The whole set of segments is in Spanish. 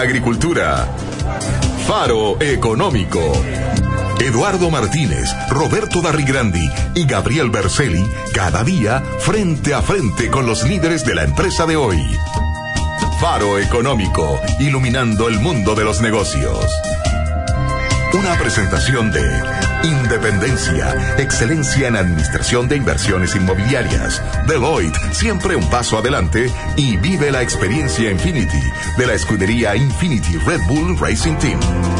agricultura. Faro Económico. Eduardo Martínez, Roberto Darrigrandi y Gabriel Berceli, cada día frente a frente con los líderes de la empresa de hoy. Faro Económico, iluminando el mundo de los negocios. Una presentación de Independencia, excelencia en administración de inversiones inmobiliarias. Deloitte, siempre un paso adelante. Y vive la experiencia Infinity, de la escudería Infinity Red Bull Racing Team.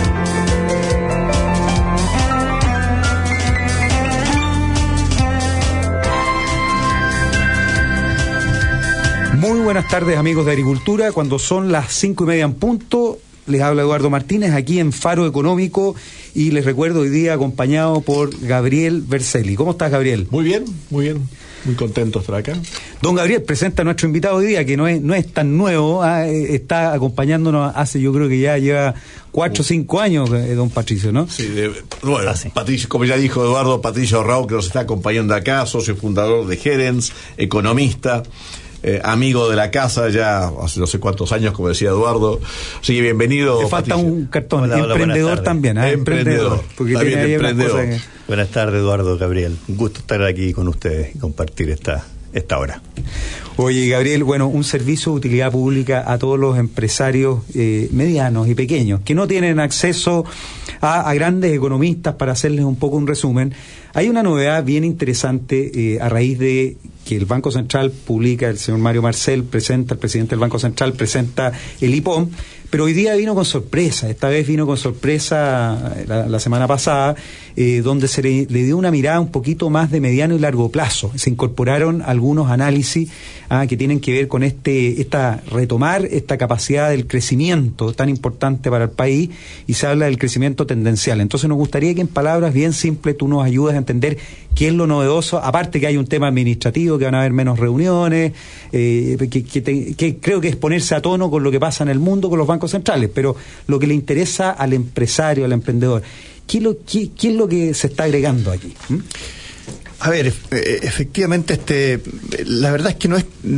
Muy buenas tardes, amigos de Agricultura. Cuando son las 5:30 en punto, les habla Eduardo Martínez aquí en Faro Económico y les recuerdo hoy día acompañado por Gabriel Berceli. ¿Cómo estás, Gabriel? Muy bien, muy contento de estar acá. Don Gabriel, presenta a nuestro invitado hoy día, que no es tan nuevo, está acompañándonos hace, yo creo que ya lleva 4 o 5 años, don Patricio, ¿no? Sí, Patricio, como ya dijo Eduardo, Patricio Rao, que nos está acompañando acá, socio fundador de Gerens, economista. Amigo de la casa ya hace no sé cuántos años, como decía Eduardo. Así que bienvenido. Te falta Patricio. Un cartón. Hola, emprendedor también. Emprendedor. Porque está bien, tiene emprendedor. Buenas tardes, Eduardo, Gabriel. Un gusto estar aquí con ustedes y compartir esta hora. Oye, Gabriel, bueno, un servicio de utilidad pública a todos los empresarios medianos y pequeños que no tienen acceso a grandes economistas. Para hacerles un poco un resumen, hay una novedad bien interesante a raíz de que el Banco Central publica, el señor Mario Marcel el presidente del Banco Central, presenta el IPOM, pero hoy día vino con sorpresa. Esta vez vino con sorpresa la semana pasada, donde se le dio una mirada un poquito más de mediano y largo plazo. Se incorporaron algunos análisis que tienen que ver con retomar esta capacidad del crecimiento tan importante para el país, y se habla del crecimiento tendencial. Entonces nos gustaría que en palabras bien simples tú nos ayudes a entender qué es lo novedoso, aparte que hay un tema administrativo, que van a haber menos reuniones, que creo que es ponerse a tono con lo que pasa en el mundo con los bancos centrales, pero lo que le interesa al empresario, al emprendedor, ¿qué es lo que se está agregando aquí? A ver, efectivamente, la verdad es que no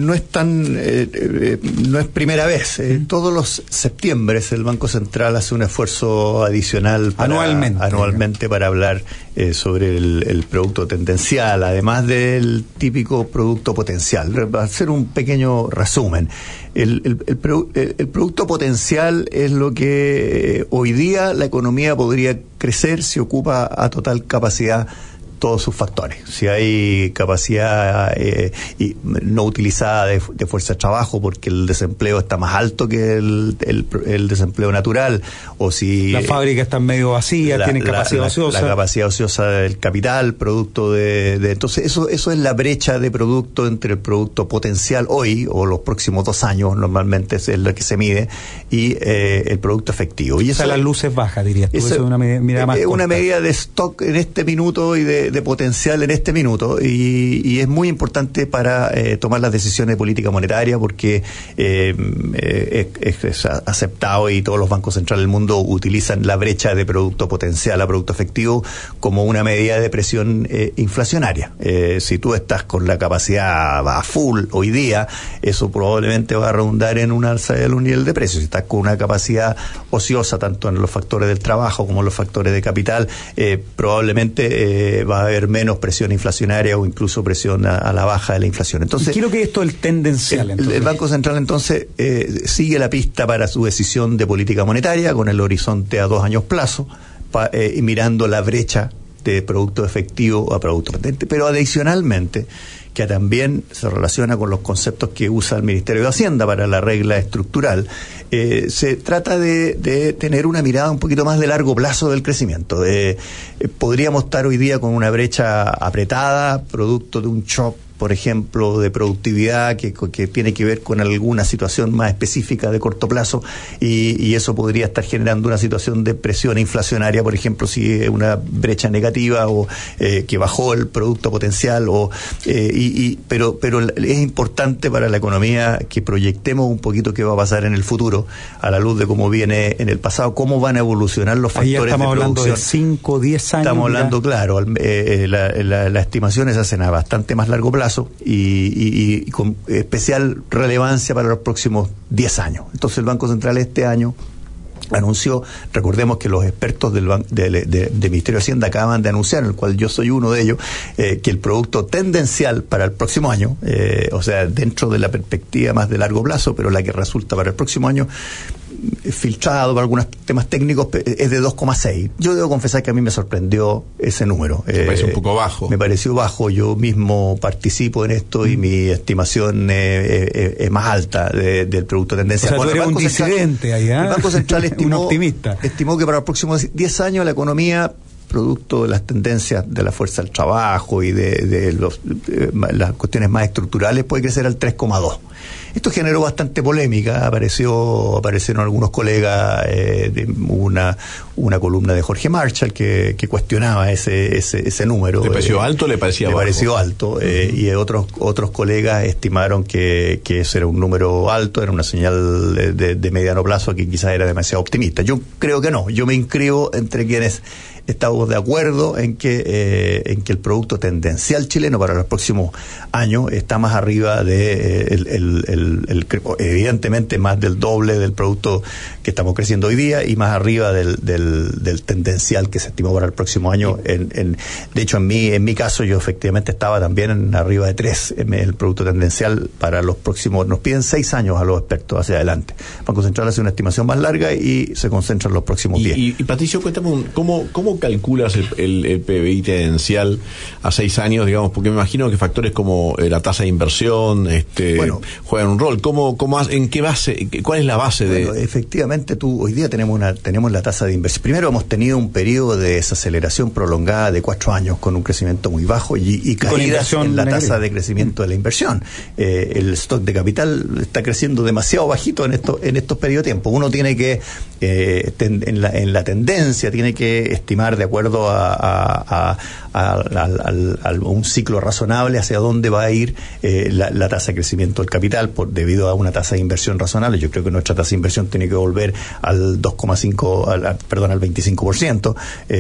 es primera vez. Todos los septiembres el Banco Central hace un esfuerzo adicional anualmente para hablar sobre el producto tendencial, además del típico producto potencial. Va a hacer un pequeño resumen. El producto potencial es lo que hoy día la economía podría crecer si ocupa a total capacidad todos sus factores. Si hay capacidad no utilizada de fuerza de trabajo porque el desempleo está más alto que el desempleo natural, o si las fábricas están medio vacías, tienen capacidad ociosa. La capacidad ociosa del capital, producto de entonces eso es la brecha de producto entre el producto potencial hoy o los próximos 2 años, normalmente es lo que se mide, y el producto efectivo. Y las luces bajas, dirías tú. Eso es una medida más corta. Una medida de stock en este minuto y de potencial en este minuto, y es muy importante para tomar las decisiones de política monetaria, porque es aceptado, y todos los bancos centrales del mundo utilizan la brecha de producto potencial a producto efectivo como una medida de presión inflacionaria. Si tú estás con la capacidad a full hoy día, eso probablemente va a redundar en un alza del nivel de precios. Si estás con una capacidad ociosa, tanto en los factores del trabajo como en los factores de capital, probablemente va a haber menos presión inflacionaria o incluso presión a la baja de la inflación. Entonces, quiero que esto es el tendencial. El Banco Central entonces sigue la pista para su decisión de política monetaria con el horizonte a 2 años plazo, y mirando la brecha de producto efectivo a producto patente, pero adicionalmente que también se relaciona con los conceptos que usa el Ministerio de Hacienda para la regla estructural. Se trata de tener una mirada un poquito más de largo plazo del crecimiento. Podríamos estar hoy día con una brecha apretada, producto de un shock, por ejemplo, de productividad que tiene que ver con alguna situación más específica de corto plazo, y eso podría estar generando una situación de presión inflacionaria, por ejemplo, si es una brecha negativa o que bajó el producto potencial, pero es importante para la economía que proyectemos un poquito qué va a pasar en el futuro a la luz de cómo viene en el pasado, cómo van a evolucionar los factores de producción. Estamos hablando de 5 o 10 años. Estamos hablando, claro, las estimaciones se hacen a bastante más largo plazo y con especial relevancia para los próximos 10 años. Entonces el Banco Central este año anunció, recordemos que los expertos del Ministerio de Hacienda acaban de anunciar, en el cual yo soy uno de ellos, que el producto tendencial para el próximo año, o sea, dentro de la perspectiva más de largo plazo, pero la que resulta para el próximo año, filtrado por algunos temas técnicos, es de 2,6. Yo debo confesar que a mí me sorprendió ese número. Me parece un poco bajo. Me pareció bajo. Yo mismo participo en esto y mi estimación es más alta del producto tendencial. O sea, tú eres un disidente ahí, ¿eh? El Banco Central estimó, un optimista. Estimó que para los próximos 10 años la economía, producto de las tendencias de la fuerza del trabajo y de las cuestiones más estructurales, puede crecer al 3,2. Esto generó bastante polémica, aparecieron algunos colegas, una columna de Jorge Marshall que cuestionaba ese número. ¿Le pareció alto o le parecía bajo? Le pareció alto, y otros colegas estimaron que ese era un número alto, era una señal de mediano plazo que quizás era demasiado optimista. Yo creo que no, yo me inscribo entre quienes estamos de acuerdo en que el producto tendencial chileno para los próximos años está más arriba evidentemente más del doble del producto que estamos creciendo hoy día y más arriba del tendencial que se estimó para el próximo año. De hecho, en mi caso, yo efectivamente estaba también arriba de 3. El producto tendencial para los próximos, nos piden 6 años a los expertos hacia adelante. El Banco Central hace una estimación más larga y se concentra en los próximos 10. Y Patricio, cuéntame, ¿cómo calculas el PBI tendencial a 6 años, digamos? Porque me imagino que factores como la tasa de inversión juegan un rol. ¿En qué base? ¿Cuál es la base de...? Efectivamente, hoy día tenemos la tasa de inversión. Primero hemos tenido un periodo de desaceleración prolongada de 4 años con un crecimiento muy bajo y caídas en la tasa de crecimiento de la inversión. El stock de capital está creciendo demasiado bajito en estos periodos de tiempo. Uno tiene que, en la tendencia, tiene que estimar de acuerdo a un ciclo razonable hacia dónde va a ir la tasa de crecimiento del capital debido a una tasa de inversión razonable. Yo creo que nuestra tasa de inversión tiene que volver al 25%.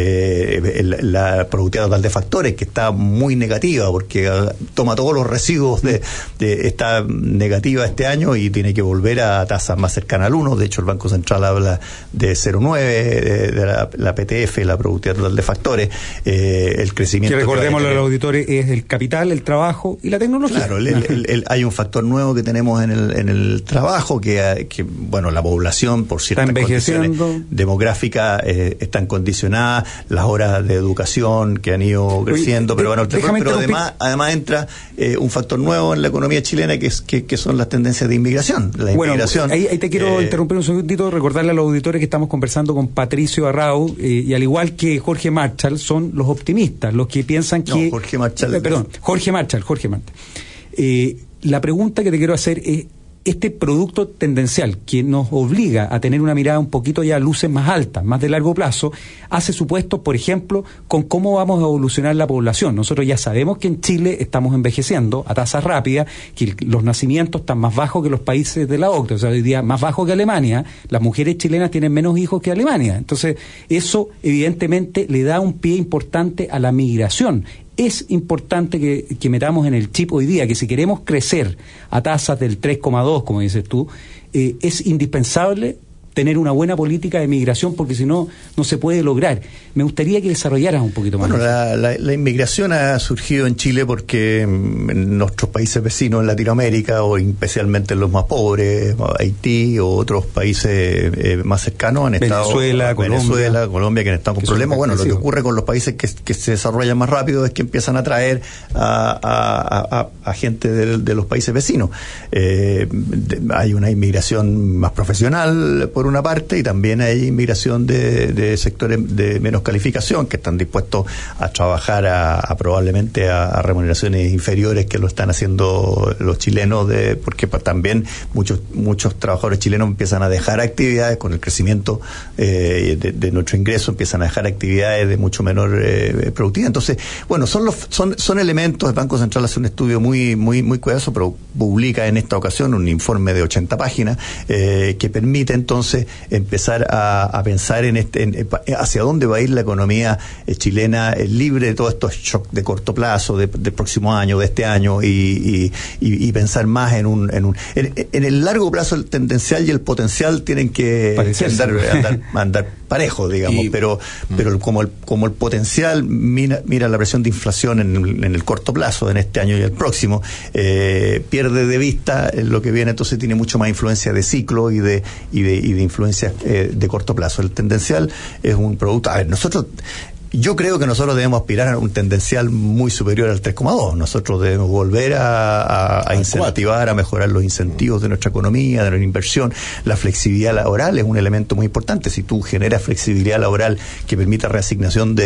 La productividad total de factores, que está muy negativa porque toma todos los residuos está negativa este año y tiene que volver a tasas más cercanas al 1. De hecho, el Banco Central habla de 0,9 de la PTF, la productividad total de factores. El crecimiento, que recordémoslo a los auditores, es el capital, el trabajo y la tecnología. Claro, hay un factor nuevo que tenemos en el trabajo, que la población, por ciertas condiciones demográficas, están condicionadas, las horas de educación que han ido creciendo. Pero además entra un factor nuevo en la economía chilena, que son las tendencias de inmigración. Inmigración. Ahí te quiero interrumpir un segundito, recordarle a los auditores que estamos conversando con Patricio Arrau, y al igual que Jorge Marshall, son los optimistas, los que piensan que... Jorge Marshall. Jorge Marshall. La pregunta que te quiero hacer es, este producto tendencial que nos obliga a tener una mirada un poquito ya a luces más altas, más de largo plazo, hace supuestos, por ejemplo, con cómo vamos a evolucionar la población. Nosotros ya sabemos que en Chile estamos envejeciendo a tasas rápidas, que los nacimientos están más bajos que los países de la OCDE, o sea, hoy día más bajos que Alemania. Las mujeres chilenas tienen menos hijos que Alemania. Entonces, eso evidentemente le da un pie importante a la migración. Es importante que metamos en el chip hoy día que si queremos crecer a tasas del 3,2, como dices tú, es indispensable tener una buena política de migración, porque si no, no se puede lograr. Me gustaría que desarrollaras un poquito más. Bueno, la inmigración ha surgido en Chile porque en nuestros países vecinos en Latinoamérica, o especialmente en los más pobres, Haití o otros países más cercanos, han estado Venezuela, Colombia, que han estado con problemas. Bueno, lo que ocurre con los países que se desarrollan más rápido es que empiezan a traer a gente de los países vecinos. Hay una inmigración más profesional, por una parte, y también hay inmigración de sectores de menos calificación que están dispuestos a trabajar probablemente a remuneraciones inferiores que lo están haciendo los chilenos, porque también muchos trabajadores chilenos empiezan a dejar actividades con el crecimiento de nuestro ingreso, empiezan a dejar actividades de mucho menor productividad. Entonces, bueno, son elementos. El Banco Central hace un estudio muy cuidadoso, pero publica en esta ocasión un informe de 80 páginas que permite entonces entonces empezar a pensar hacia dónde va a ir la economía chilena, libre de todos estos shocks de corto plazo, del próximo año, de este año, y pensar más en el largo plazo. El tendencial y el potencial tienen que andar parejos, digamos, pero como el potencial mira la presión de inflación en el corto plazo, en este año y el próximo, pierde de vista lo que viene, entonces tiene mucho más influencia de ciclo y de influencia de corto plazo. El tendencial es un producto. A ver, yo creo que nosotros debemos aspirar a un tendencial muy superior al 3,2. Nosotros debemos volver a incentivar, a mejorar los incentivos de nuestra economía, de nuestra inversión. La flexibilidad laboral es un elemento muy importante. Si tú generas flexibilidad laboral que permita reasignación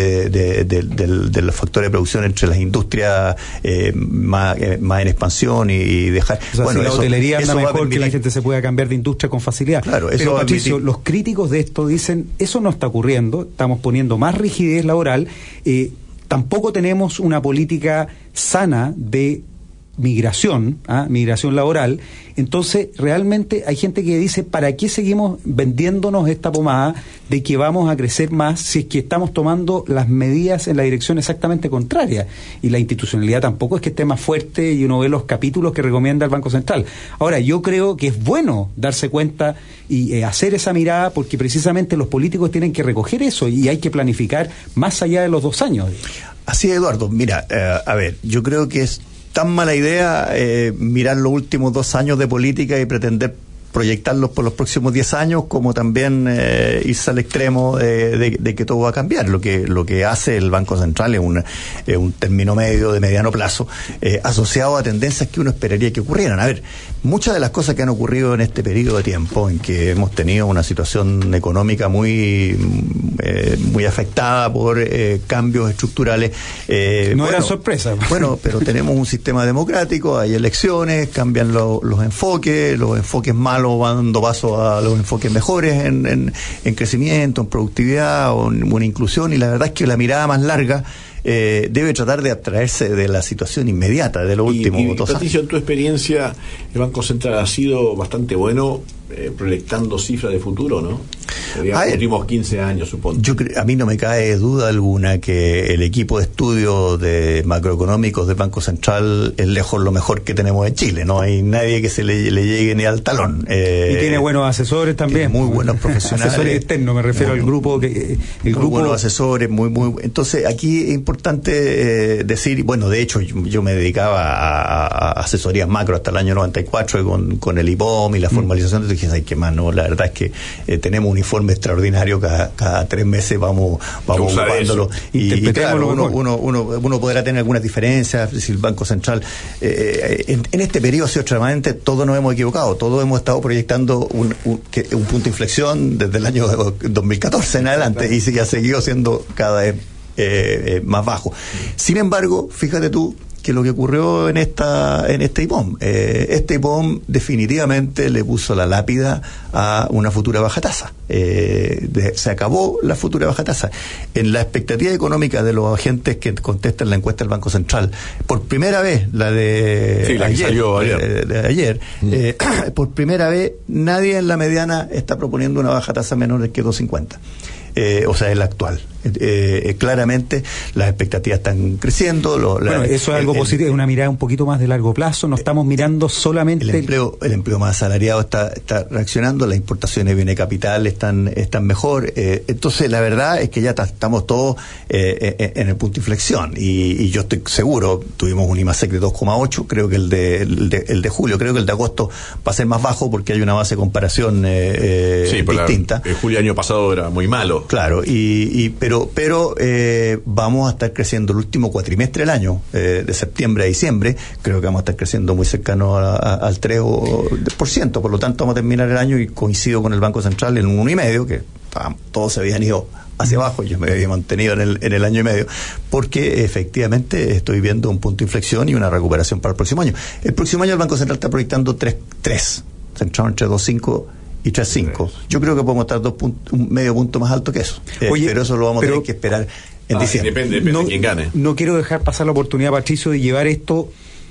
de los factores de producción entre las industrias más en expansión y dejar... O sea, si la hotelería anda mejor, que la gente se pueda cambiar de industria con facilidad. Claro, pero Patricio, los críticos de esto dicen, eso no está ocurriendo, estamos poniendo más rigidez laboral, tampoco tenemos una política sana de migración laboral. Entonces realmente hay gente que dice, ¿para qué seguimos vendiéndonos esta pomada de que vamos a crecer más si es que estamos tomando las medidas en la dirección exactamente contraria? Y la institucionalidad tampoco es que esté más fuerte, y uno ve los capítulos que recomienda el Banco Central. Ahora, yo creo que es bueno darse cuenta y hacer esa mirada, porque precisamente los políticos tienen que recoger eso y hay que planificar más allá de los 2 años. Así es, Eduardo. Mira, a ver, yo creo que es tan mala idea mirar los últimos 2 años de política y pretender proyectarlos por los próximos 10 años, como también irse al extremo de que todo va a cambiar. Lo que hace el Banco Central es un término medio, de mediano plazo, asociado a tendencias que uno esperaría que ocurrieran. A ver, muchas de las cosas que han ocurrido en este periodo de tiempo, en que hemos tenido una situación económica muy afectada por cambios estructurales. No era sorpresa. Bueno, pero tenemos un sistema democrático, hay elecciones, cambian los enfoques malos van dando paso a los enfoques mejores en crecimiento, en productividad o en inclusión, y la verdad es que la mirada más larga debe tratar de abstraerse de la situación inmediata de los últimos 2 años. Patricio, en tu experiencia, el Banco Central ha sido bastante bueno proyectando cifras de futuro, ¿no? Los últimos 15 años, supongo. A mí no me cae duda alguna que el equipo de estudio de macroeconómicos del Banco Central es lejos lo mejor que tenemos en Chile. No hay nadie que se le llegue ni al talón. Y tiene buenos asesores también. Muy buenos profesionales. Asesores externos, me refiero al grupo. Buenos asesores, muy. Entonces, aquí es importante decir, bueno, de hecho, yo me dedicaba a asesorías macro hasta el año 94 con el IPOM y la formalización de dije, ay, qué más, no, la verdad es que tenemos un informe extraordinario, cada 3 meses vamos ocupándolo, y claro, uno podrá tener algunas diferencias. Si el Banco Central en este periodo ha sido extremadamente, todos nos hemos equivocado, todos hemos estado proyectando un punto de inflexión desde el año 2014 en adelante, y ha seguido siendo cada vez más bajo. Sin embargo, fíjate tú que lo que ocurrió en este IPOM, este IPOM definitivamente le puso la lápida a una futura baja tasa. Se acabó la futura baja tasa. En la expectativa económica de los agentes que contestan la encuesta del Banco Central, por primera vez, la que salió ayer, por primera vez nadie en la mediana está proponiendo una baja tasa menor que 2.50. O sea, el actual. Claramente las expectativas están creciendo. Eso es algo positivo, es una mirada un poquito más de largo plazo. No estamos mirando solamente el empleo más asalariado está reaccionando, las importaciones de bienes de capital están mejor. Entonces, la verdad es que ya estamos todos en el punto de inflexión, y yo estoy seguro. Tuvimos un IMASEC de 2,8, creo que el de julio, creo que el de agosto va a ser más bajo porque hay una base de comparación distinta. El julio año pasado era muy malo. Claro, pero vamos a estar creciendo el último cuatrimestre del año, de septiembre a diciembre, creo que vamos a estar creciendo muy cercano al 3%, por lo tanto vamos a terminar el año, y coincido con el Banco Central en un 1,5%, que todos se habían ido hacia abajo, yo me había mantenido en el año y medio, porque efectivamente estoy viendo un punto de inflexión y una recuperación para el próximo año. El próximo año el Banco Central está proyectando 3, centrado entre 2.5 y 3.5. Yo creo que podemos estar un medio punto más alto que eso. Pero eso lo vamos a tener que esperar en diciembre. Depende de quién gane. No quiero dejar pasar la oportunidad, Patricio, de llevar esto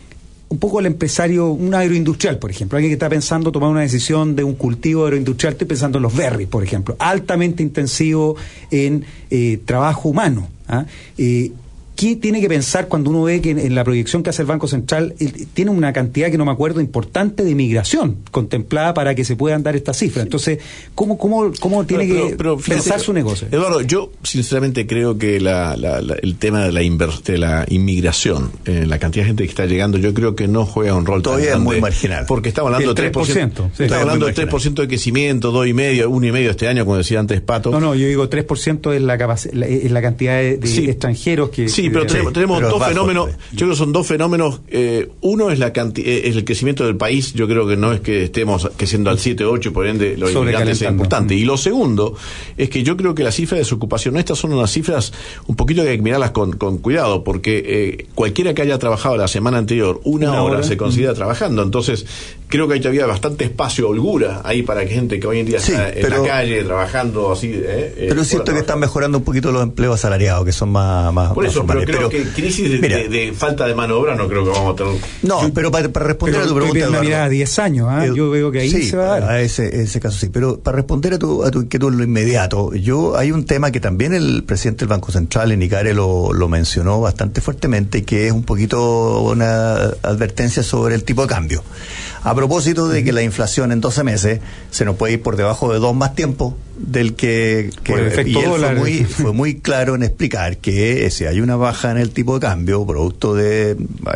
un poco el empresario, un agroindustrial, por ejemplo, alguien que está pensando tomar una decisión de un cultivo agroindustrial, estoy pensando en los berries, por ejemplo, altamente intensivo en trabajo humano. ¿Qué tiene que pensar cuando uno ve que en la proyección que hace el Banco Central tiene una cantidad, que no me acuerdo, importante de migración contemplada para que se puedan dar estas cifras? Entonces, ¿cómo tiene que pensar su negocio? Eduardo, yo sinceramente creo que el tema de la inmigración, la cantidad de gente que está llegando, yo creo que no juega un rol todavía tan grande, es muy marginal. Porque estamos hablando de 3%. Sí. Estamos hablando de 3% de crecimiento, 1,5% este año, como decía antes Pato. No, yo digo 3% es la cantidad de extranjeros que... Sí, pero tenemos dos fenómenos. Yo creo que son dos fenómenos. Uno es es el crecimiento del país. Yo creo que no es que estemos creciendo al 7 o 8, por ende los inmigrantes es importante. Y lo segundo es que yo creo que las cifras de desocupación nuestras son unas cifras un poquito que hay que mirarlas con cuidado, porque cualquiera que haya trabajado la semana anterior una hora se considera trabajando. Entonces creo que hay todavía bastante espacio, holgura ahí para que gente que hoy en día está en la calle trabajando así. Pero es cierto que están mejorando un poquito los empleos asalariados, que son más por eso, pero creo que crisis de falta de mano de obra no creo que vamos a tener. No, pero para responder a tu pregunta, Eduardo, mirada 10 años, yo veo que ahí se va a dar. A ese caso sí, pero para responder a tu inquietud en lo inmediato, hay un tema que también el presidente del Banco Central, en Icare, lo mencionó bastante fuertemente, que es un poquito una advertencia sobre el tipo de cambio. A propósito de que la inflación en 12 meses se nos puede ir por debajo de 2 más tiempo del que y él fue muy claro en explicar que si hay una baja en el tipo de cambio producto de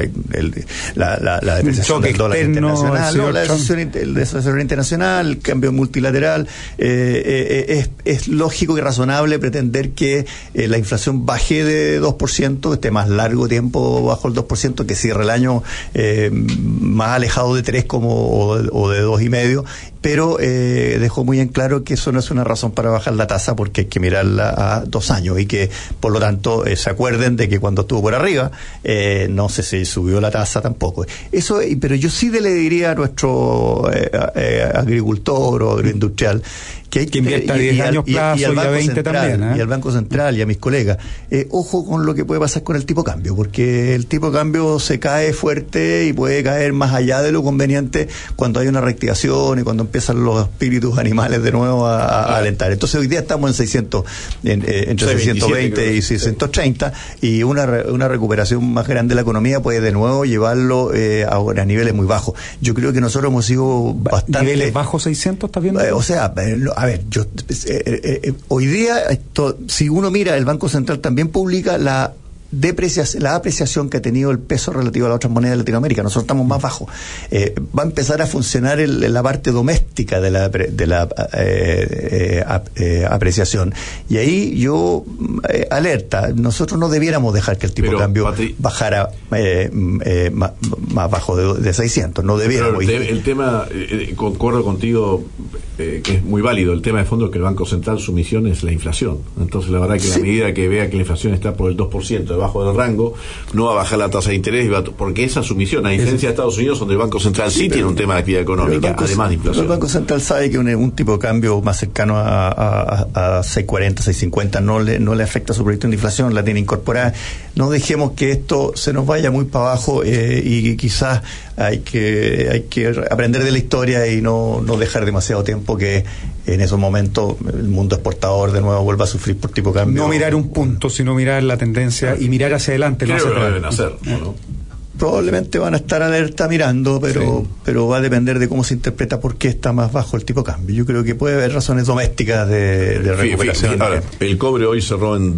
la depreciación del dólar internacional, el desastre internacional, el cambio multilateral, es lógico y razonable pretender que la inflación baje de 2%, esté más largo tiempo bajo el 2%, que cierre el año más alejado de 3 o de 2,5%, pero dejó muy en claro que eso no es una razón para bajar la tasa, porque hay que mirarla a 2 años y que por lo tanto se acuerden de que cuando estuvo por arriba no se subió la tasa tampoco. Eso, pero yo sí le diría a nuestro agricultor o agroindustrial que invierta 10 años plazo y a 20 también, y al Banco Central y a mis colegas, ojo con lo que puede pasar con el tipo de cambio, porque el tipo de cambio se cae fuerte y puede caer más allá de lo conveniente cuando hay una reactivación y cuando empiezan los espíritus animales de nuevo a alentar. Entonces hoy día estamos en 600, entre 620 y 630, y una recuperación más grande de la economía puede de nuevo llevarlo a niveles muy bajos. Yo creo que nosotros hemos sido bastante... ¿Niveles bajos 600 estás viendo? O sea, a ver, hoy día, si uno mira, el Banco Central también publica la apreciación que ha tenido el peso relativo a las otras monedas de Latinoamérica. Nosotros estamos más bajos. Va a empezar a funcionar la parte doméstica de la apreciación. Y ahí yo alerta, nosotros no debiéramos dejar que el tipo de cambio bajara más bajo de 600. No debiéramos. El tema, concuerdo contigo, que es muy válido. El tema de fondo es que el Banco Central, su misión es la inflación. Entonces la verdad que la medida que vea que la inflación está por el 2%, debajo del rango, no va a bajar la tasa de interés, porque esa es su misión, a diferencia de Estados Unidos, donde el Banco Central tiene un tema de actividad económica, además de inflación. El Banco Central sabe que un tipo de cambio más cercano a 6.40, 6.50 no le afecta su proyección de inflación, la tiene incorporada. No dejemos que esto se nos vaya muy para abajo, y quizás hay que aprender de la historia y no dejar demasiado tiempo que en esos momentos el mundo exportador de nuevo vuelva a sufrir por tipo de cambio. No mirar un punto, sino mirar la tendencia y mirar hacia adelante. Creo que lo deben hacer, ¿no? Probablemente van a estar alerta mirando, pero va a depender de cómo se interpreta por qué está más bajo el tipo de cambio. Yo creo que puede haber razones domésticas de recuperación. Ahora, el cobre hoy cerró en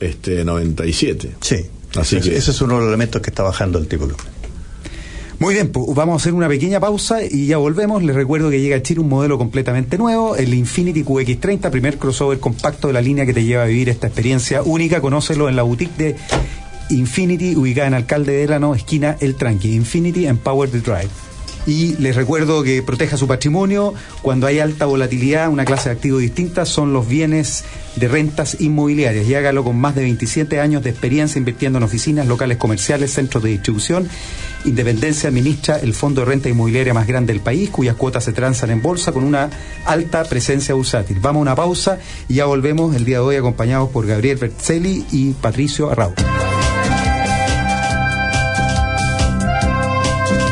2.97. Sí, así que ese es uno de los elementos que está bajando el tipo de cambio. Muy bien, pues vamos a hacer una pequeña pausa y ya volvemos. Les recuerdo que llega a Chile un modelo completamente nuevo, el Infiniti QX30, primer crossover compacto de la línea que te lleva a vivir esta experiencia única. Conócelo en la boutique de Infiniti, ubicada en Alcalde de Delano, esquina El Tranqui. Infiniti Empower the Drive. Y les recuerdo que proteja su patrimonio. Cuando hay alta volatilidad, una clase de activos distinta son los bienes de rentas inmobiliarias. Y hágalo con más de 27 años de experiencia invirtiendo en oficinas, locales comerciales, centros de distribución. Independencia administra el fondo de renta inmobiliaria más grande del país, cuyas cuotas se transan en bolsa con una alta presencia bursátil. Vamos a una pausa y ya volvemos el día de hoy acompañados por Gabriel Berzelli y Patricio Arrau.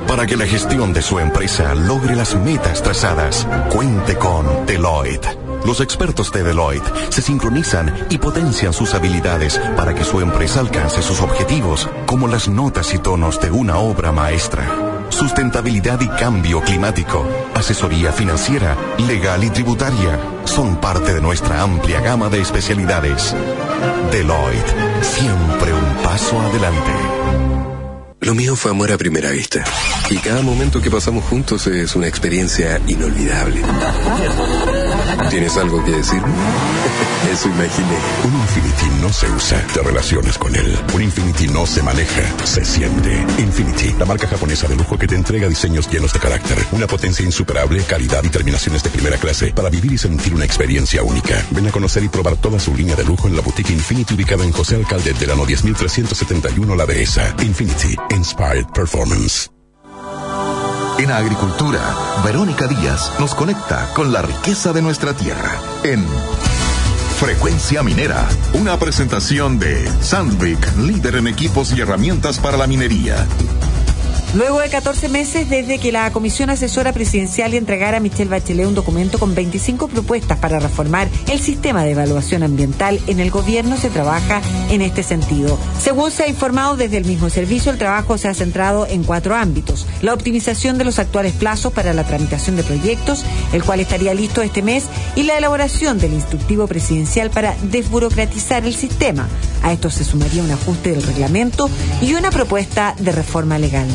Para que la gestión de su empresa logre las metas trazadas, cuente con Deloitte. Los expertos de Deloitte se sincronizan y potencian sus habilidades para que su empresa alcance sus objetivos, como las notas y tonos de una obra maestra. Sustentabilidad y cambio climático, asesoría financiera, legal y tributaria son parte de nuestra amplia gama de especialidades. Deloitte, siempre un paso adelante. Lo mío fue amor a primera vista. Y cada momento que pasamos juntos es una experiencia inolvidable. ¿Tienes algo que decirme? Eso imaginé. Un Infiniti no se usa, te relacionas con él. Un Infiniti no se maneja, se siente. Infiniti, la marca japonesa de lujo que te entrega diseños llenos de carácter, una potencia insuperable, calidad y terminaciones de primera clase para vivir y sentir una experiencia única. Ven a conocer y probar toda su línea de lujo en la boutique Infiniti ubicada en José Alcalde Delano 10371 La Dehesa. Infiniti, Inspired Performance. En Agricultura, Verónica Díaz nos conecta con la riqueza de nuestra tierra en Frecuencia Minera, una presentación de Sandvik, líder en equipos y herramientas para la minería. Luego de 14 meses desde que la Comisión Asesora Presidencial entregara a Michelle Bachelet un documento con 25 propuestas para reformar el sistema de evaluación ambiental, en el gobierno se trabaja en este sentido. Según se ha informado desde el mismo servicio, el trabajo se ha centrado en 4 ámbitos: la optimización de los actuales plazos para la tramitación de proyectos, el cual estaría listo este mes, y la elaboración del instructivo presidencial para desburocratizar el sistema. A esto se sumaría un ajuste del reglamento y una propuesta de reforma legal.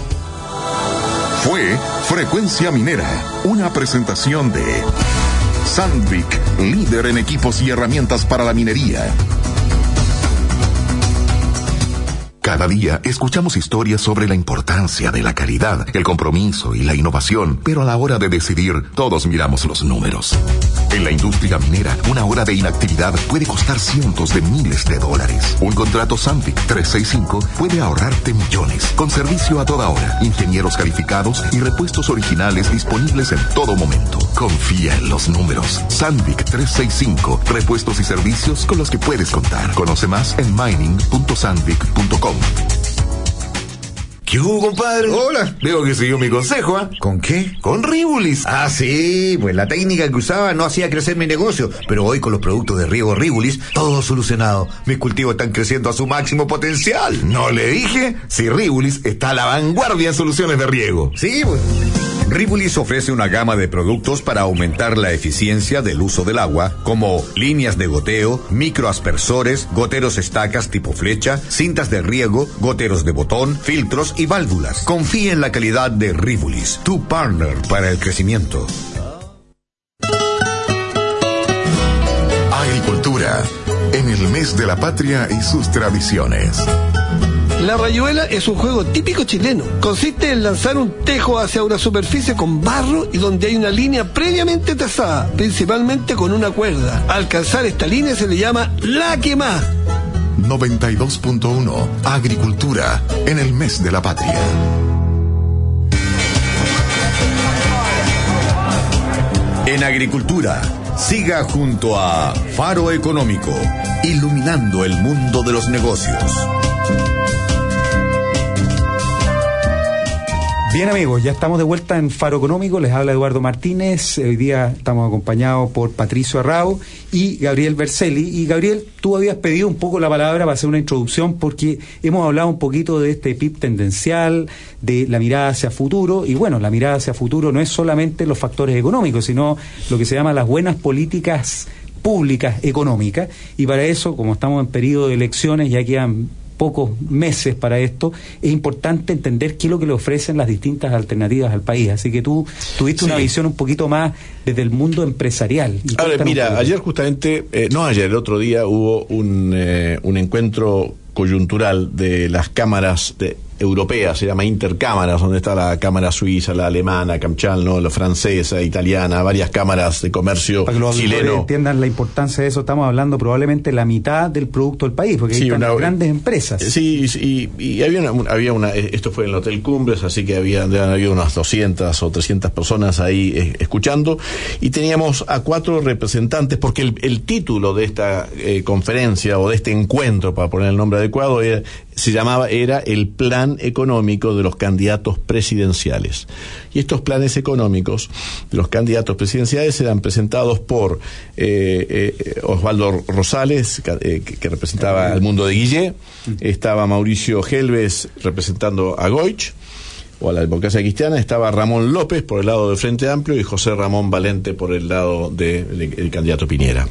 Fue Frecuencia Minera, una presentación de Sandvik, líder en equipos y herramientas para la minería. Cada día escuchamos historias sobre la importancia de la calidad, el compromiso y la innovación, pero a la hora de decidir, todos miramos los números. En la industria minera, una hora de inactividad puede costar cientos de miles de dólares. Un contrato Sandvik 365 puede ahorrarte millones, con servicio a toda hora, ingenieros calificados y repuestos originales disponibles en todo momento. Confía en los números. Sandvik 365, repuestos y servicios con los que puedes contar. Conoce más en mining.sandvik.com. ¿Qué hubo, compadre? Hola. Veo que siguió mi consejo, ¿ah? ¿Con qué? Con Rivulis. Ah, sí, pues la técnica que usaba no hacía crecer mi negocio, pero hoy con los productos de riego Rivulis, todo solucionado. Mis cultivos están creciendo a su máximo potencial. ¿No le dije? Si Rivulis está a la vanguardia en soluciones de riego. Sí, pues. Rivulis ofrece una gama de productos para aumentar la eficiencia del uso del agua, como líneas de goteo, microaspersores, goteros estacas tipo flecha, cintas de riego, goteros de botón, filtros y válvulas. Confíe en la calidad de Rivulis, tu partner para el crecimiento. Agricultura, en el mes de la patria y sus tradiciones. La rayuela es un juego típico chileno. Consiste en lanzar un tejo hacia una superficie con barro y donde hay una línea previamente trazada, principalmente con una cuerda. Al alcanzar esta línea se le llama la quemá. 92.1 Agricultura, en el mes de la patria. En Agricultura, siga junto a Faro Económico, iluminando el mundo de los negocios. Bien, amigos, ya estamos de vuelta en Faro Económico. Les habla Eduardo Martínez. Hoy día estamos acompañados por Patricio Arrau y Gabriel Berzelli. Y Gabriel, tú habías pedido un poco la palabra para hacer una introducción, porque hemos hablado un poquito de este PIB tendencial, de la mirada hacia futuro. Y bueno, la mirada hacia futuro no es solamente los factores económicos, sino lo que se llama las buenas políticas públicas económicas. Y para eso, como estamos en periodo de elecciones, ya quedan pocos meses para esto, es importante entender qué es lo que le ofrecen las distintas alternativas al país. Así que tú tuviste una visión un poquito más desde el mundo empresarial. A ver, mira, ayer justamente, el otro día hubo un encuentro coyuntural de las cámaras europeas, se llama Intercámaras, donde está la cámara suiza, la alemana, Camchal, ¿no?, la francesa, italiana, varias cámaras de comercio para que los chileno. Entiendan la importancia de eso, estamos hablando probablemente la mitad del producto del país, porque hay tantas grandes empresas. Sí, y había una, esto fue en el Hotel Cumbres, así que había unas 200 o 300 personas ahí escuchando, y teníamos a 4 representantes, porque el título de esta conferencia o de este encuentro, para poner el nombre adecuado, era el plan económico de los candidatos presidenciales. Y estos planes económicos de los candidatos presidenciales eran presentados por Osvaldo Rosales, que representaba al mundo de Guillé, estaba Mauricio Helves representando a Goich, o a la democracia cristiana, estaba Ramón López por el lado del Frente Amplio y José Ramón Valente por el lado del candidato Piñera.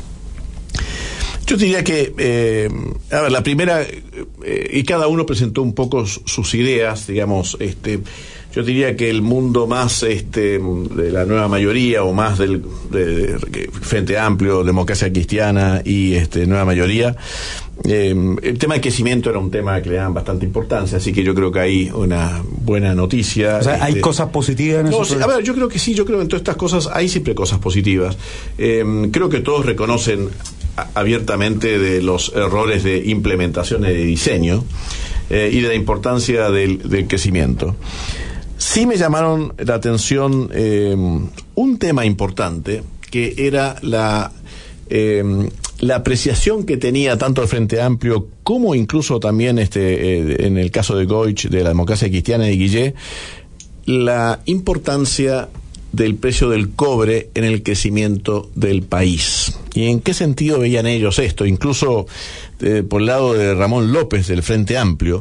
Yo diría que, la primera, y cada uno presentó un poco sus ideas, digamos, yo diría que el mundo más de la nueva mayoría o más del Frente Amplio, democracia cristiana y nueva mayoría, el tema del crecimiento era un tema que le dan bastante importancia, así que yo creo que hay una buena noticia. O sea, ¿hay cosas positivas en eso? Sí, a ver, yo creo que sí, yo creo que en todas estas cosas hay siempre cosas positivas. Creo que todos reconocen abiertamente de los errores de implementación y de diseño y de la importancia del crecimiento. Sí me llamaron la atención un tema importante, que era la apreciación que tenía tanto el Frente Amplio como incluso también en el caso de Goich, de la democracia cristiana y de Guillé, la importancia del precio del cobre en el crecimiento del país. ¿Y en qué sentido veían ellos esto? Incluso por el lado de Ramón López del Frente Amplio,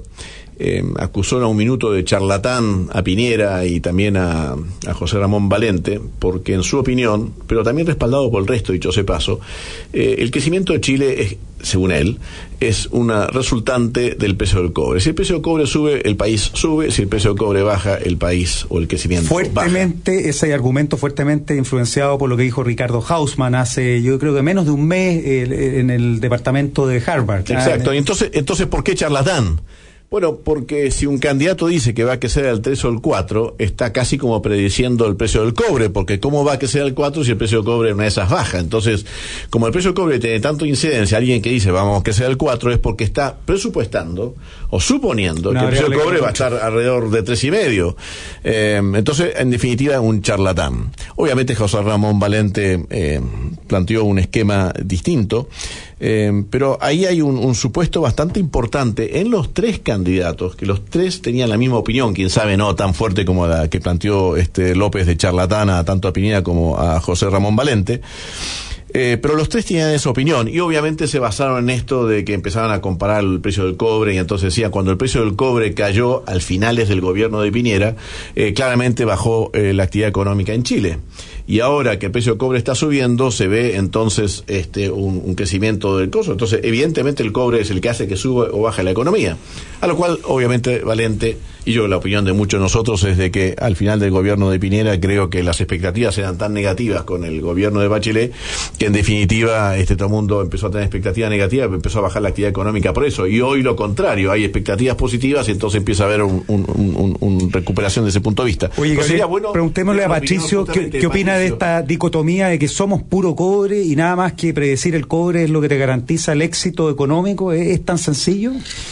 acusó a un minuto de charlatán a Piñera y también a José Ramón Valente, porque en su opinión, pero también respaldado por el resto, dicho sea paso, el crecimiento de Chile es, según él, es una resultante del precio del cobre. Si el precio del cobre sube, el país sube; si el precio del cobre baja, el país o el crecimiento fuertemente baja. Ese argumento fuertemente influenciado por lo que dijo Ricardo Hausmann hace, yo creo que menos de un mes, en el departamento de Harvard. Exacto. Y entonces, ¿por qué charlatán? Bueno, porque si un candidato dice que va a crecer al 3 o el 4, está casi como prediciendo el precio del cobre, porque ¿cómo va a crecer al 4 si el precio del cobre en una de esas baja? Entonces, como el precio del cobre tiene tanto incidencia, alguien que dice vamos a crecer al 4 es porque está presupuestando o suponiendo que el precio del cobre va a estar alrededor de 3,5. Entonces, en definitiva, un charlatán. Obviamente José Ramón Valente planteó un esquema distinto, pero ahí hay un supuesto bastante importante en los tres candidatos, que los tres tenían la misma opinión, quién sabe no tan fuerte como la que planteó López de charlatana tanto a Piñera como a José Ramón Valente. Pero los tres tenían esa opinión y obviamente se basaron en esto de que empezaban a comparar el precio del cobre y entonces decían, cuando el precio del cobre cayó al finales del gobierno de Piñera, claramente bajó la actividad económica en Chile. Y ahora que el precio del cobre está subiendo, se ve entonces un crecimiento del costo. Entonces, evidentemente el cobre es el que hace que suba o baje la economía. A lo cual, obviamente, Valente, y yo, la opinión de muchos de nosotros es de que al final del gobierno de Piñera creo que las expectativas eran tan negativas con el gobierno de Bachelet que en definitiva todo el mundo empezó a tener expectativas negativas, empezó a bajar la actividad económica por eso. Y hoy lo contrario, hay expectativas positivas y entonces empieza a haber una recuperación de ese punto de vista. Oye, pues sería bueno, preguntémosle a Patricio qué opina de esta dicotomía de que somos puro cobre y nada más que predecir el cobre es lo que te garantiza el éxito económico. ¿Es tan sencillo?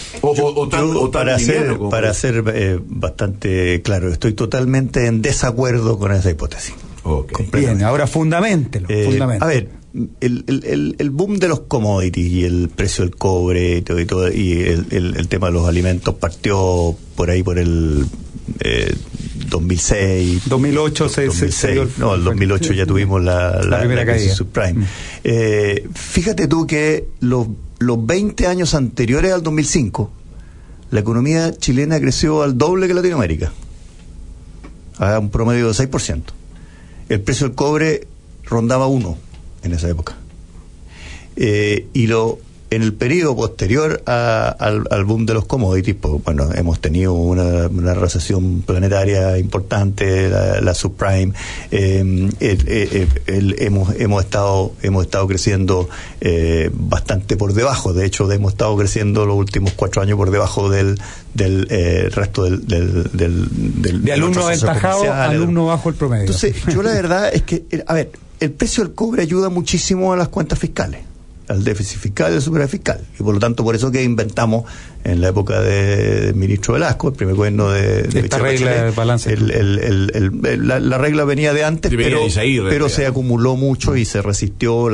Para ser bastante claro, estoy totalmente en desacuerdo con esa hipótesis. Okay. Bien, ahora fundamentelo. A ver, el boom de los commodities y el precio del cobre y todo, y el tema de los alimentos partió por ahí por el 2006, 2008, 2006. No, el 2008 ya tuvimos la primera caída subprime. Fíjate tú que los 20 años anteriores al 2005 la economía chilena creció al doble que Latinoamérica, a un promedio de 6%. El precio del cobre rondaba 1 en esa época. En el periodo posterior al boom de los commodities, pues, bueno, hemos tenido una recesión planetaria importante, la subprime, hemos estado creciendo bastante por debajo. De hecho, hemos estado creciendo los últimos 4 años por debajo del resto de alumnos aventajados, alumnos bajo el promedio. Entonces, yo la verdad es que, a ver, el precio del cobre ayuda muchísimo a las cuentas fiscales. al déficit fiscal y al superávit fiscal. Y por lo tanto, por eso que inventamos en la época del ministro Velasco, el primer gobierno de esta regla de balance. La regla venía de antes, pero se acumuló mucho y se resistió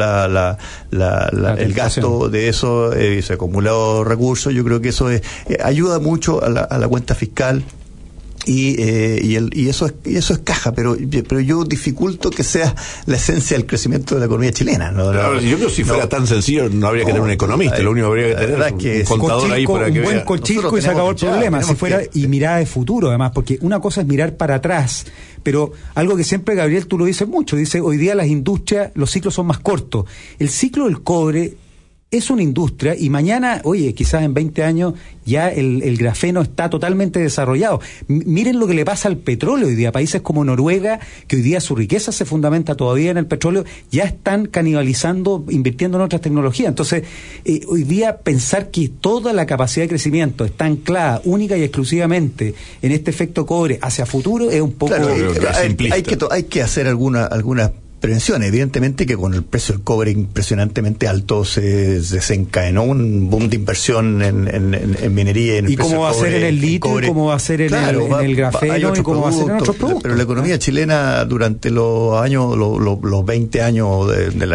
el gasto de eso, se acumuló recursos. Yo creo que eso ayuda mucho a la cuenta fiscal. Y eso es caja, pero yo dificulto que sea la esencia del crecimiento de la economía chilena. Yo creo que si fuera tan sencillo no habría que tener un economista, lo único que habría que tener es un contador ahí para que vea. Un buen colchilco y se acabó el problema, si fuera, y mirada de futuro además, porque una cosa es mirar para atrás, pero algo que siempre, Gabriel, tú lo dices mucho, dice, hoy día las industrias, los ciclos son más cortos. El ciclo del cobre es una industria y mañana, quizás en 20 años ya el grafeno está totalmente desarrollado. Miren lo que le pasa al petróleo hoy día. Países como Noruega, que hoy día su riqueza se fundamenta todavía en el petróleo, ya están canibalizando, invirtiendo en otras tecnologías. Entonces, hoy día pensar que toda la capacidad de crecimiento está anclada única y exclusivamente en este efecto cobre hacia futuro es un poco simplista. Hay que hacer algunas prevención. Evidentemente que con el precio del cobre impresionantemente alto se desencadenó un boom de inversión en minería. ¿Y cómo va a ser en el litio? ¿Cómo va a ser en el grafeno? ¿Y cómo va a ser en otros productos? Pero la economía chilena durante los 20 años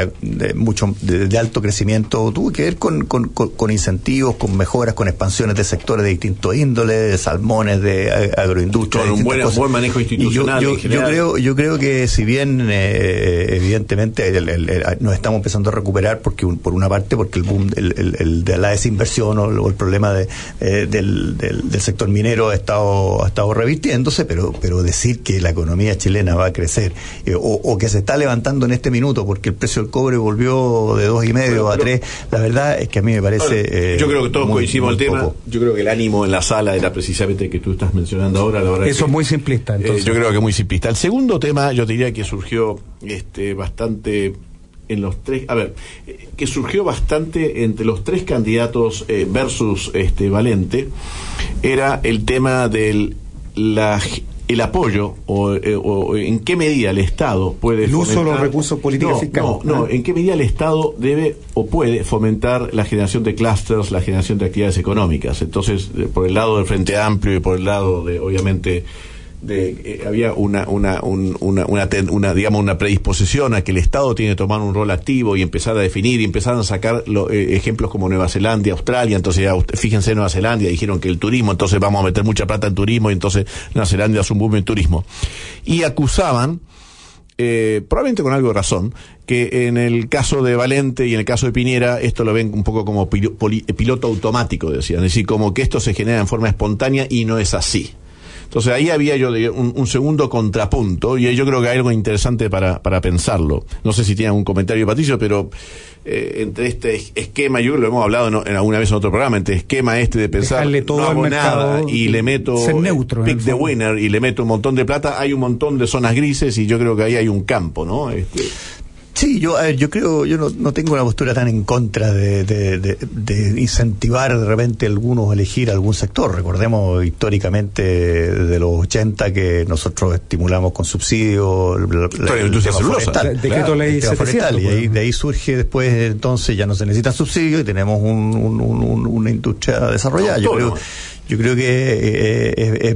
de alto crecimiento tuvo que ver con incentivos, con mejoras, con expansiones de sectores de distintos índoles, de salmones, de agroindustria. Con un buen manejo institucional. Yo creo que si bien evidentemente nos estamos empezando a recuperar por una parte porque el boom de la desinversión o el problema del sector minero ha estado revirtiéndose, pero decir que la economía chilena va a crecer o que se está levantando en este minuto porque el precio del cobre volvió de 2,5 a 3, la verdad es que a mí me parece yo creo que todos coincidimos el tema. Yo creo que el ánimo en la sala era precisamente que tú estás mencionando ahora. La verdad eso es muy simplista, entonces. Yo creo que es muy simplista. El segundo tema yo diría que surgió bastante en los tres, que surgió bastante entre los tres candidatos versus Valente, era el tema del el apoyo o en qué medida el Estado puede el uso de los recursos políticos fiscales. En qué medida el Estado debe o puede fomentar la generación de clústeres, la generación de actividades económicas. Entonces, por el lado del Frente Amplio y por el lado de, obviamente, había una predisposición a que el Estado tiene que tomar un rol activo y empezar a definir y empezar a sacar ejemplos como Nueva Zelanda, Australia. Entonces ya fíjense, Nueva Zelanda dijeron que el turismo, entonces vamos a meter mucha plata en turismo y entonces Nueva Zelanda hace un boom en turismo y acusaban probablemente con algo de razón que en el caso de Valente y en el caso de Piñera esto lo ven un poco como piloto automático, decían, es decir, como que esto se genera en forma espontánea y no es así. Entonces ahí había un segundo contrapunto y yo creo que hay algo interesante para pensarlo. No sé si tiene algún comentario, Patricio, pero entre este esquema, yo lo hemos hablado en alguna vez en otro programa, entre esquema de pensar todo no hago nada y le meto ser neutro, pick the winner y le meto un montón de plata, hay un montón de zonas grises y yo creo que ahí hay un campo, ¿no? Sí, yo creo, yo no tengo una postura tan en contra de incentivar de repente algunos a elegir algún sector. Recordemos históricamente de los 80 que nosotros estimulamos con subsidios la industria forestal, decreto ley 700, y de ahí surge después, entonces ya no se necesitan subsidios y tenemos una industria desarrollada. Yo creo que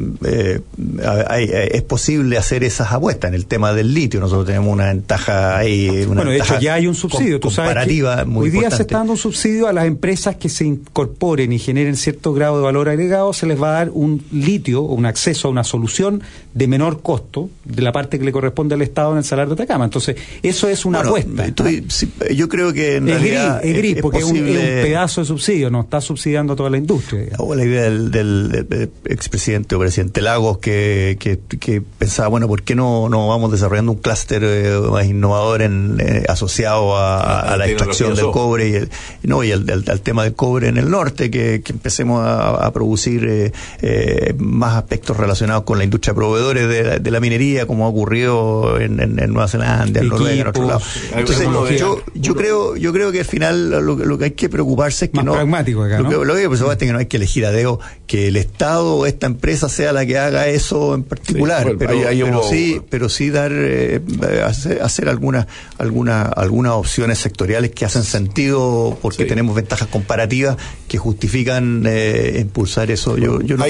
es posible hacer esas apuestas. En el tema del litio nosotros tenemos una ventaja ahí. De hecho ya hay un subsidio, tú sabes que muy hoy día importante. Se está dando un subsidio a las empresas que se incorporen y generen cierto grado de valor agregado, se les va a dar un litio, un acceso a una solución de menor costo de la parte que le corresponde al Estado en el Salar de Atacama. Entonces eso es una apuesta. Yo creo que en realidad es gris porque posible, es un pedazo de subsidio, no está subsidiando a toda la industria. La idea del expresidente o presidente Lagos que pensaba, ¿por qué no vamos desarrollando un clúster más innovador asociado a la extracción del cobre y al tema del cobre en el norte, que empecemos a producir más aspectos relacionados con la industria de proveedores de la minería, como ha ocurrido en Nueva Zelanda, en Noruega, en otros lados. Entonces yo creo que al final lo que hay que preocuparse es que más pragmático acá, ¿no? Lo que es que no hay que elegir a dedo creo que el Estado o esta empresa sea la que haga eso en particular, pero sí dar hacer algunas opciones sectoriales que hacen sentido porque tenemos ventajas comparativas que justifican impulsar eso.